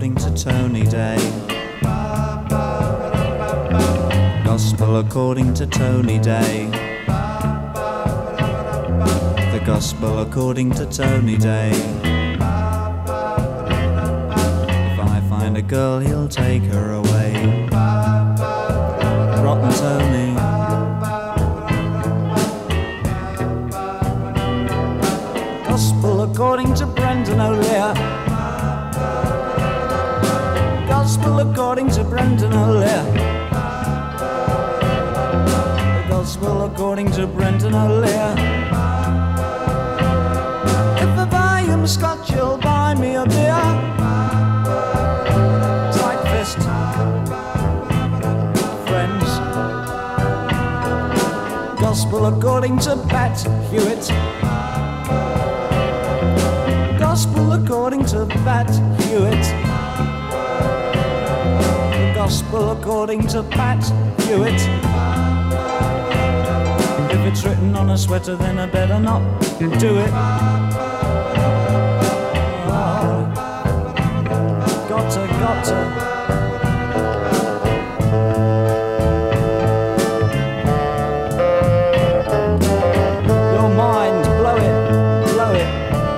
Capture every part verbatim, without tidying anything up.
according to Tony Day. Gospel according to Tony Day. The gospel according to Tony Day. If I find a girl, he'll take her away. Rotten Tony. Gospel according to Brendan O'Lear. Gospel according to Brendan O'Lear. The gospel according to Brendan O'Lear. If I buy him scotch, he'll buy me a beer. Tight fist, friends. Gospel according to Pat Hewitt. Gospel according to Pat Hewitt. The gospel according to Pat Hewitt. If it's written on a sweater, then I better not do it. Oh, gotta, gotta. Your mind, blow it, blow it.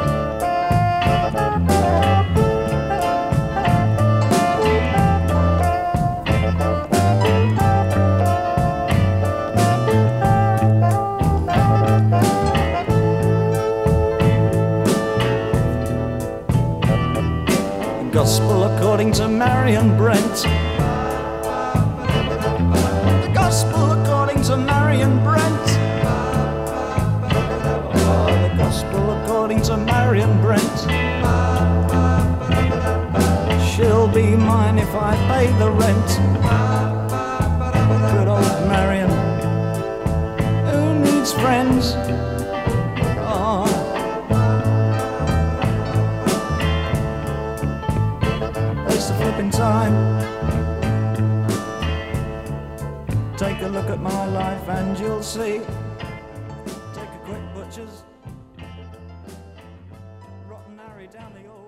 Gospel according to Marion Brent. The gospel according to Marion Brent. Oh, the gospel according to Marion Brent. She'll be mine if I pay the rent. Good old Marion. Who needs friends? Oh. Waste of flipping time. Take a look at my life and you'll see. Take a quick butcher's. Rotten Harry down the old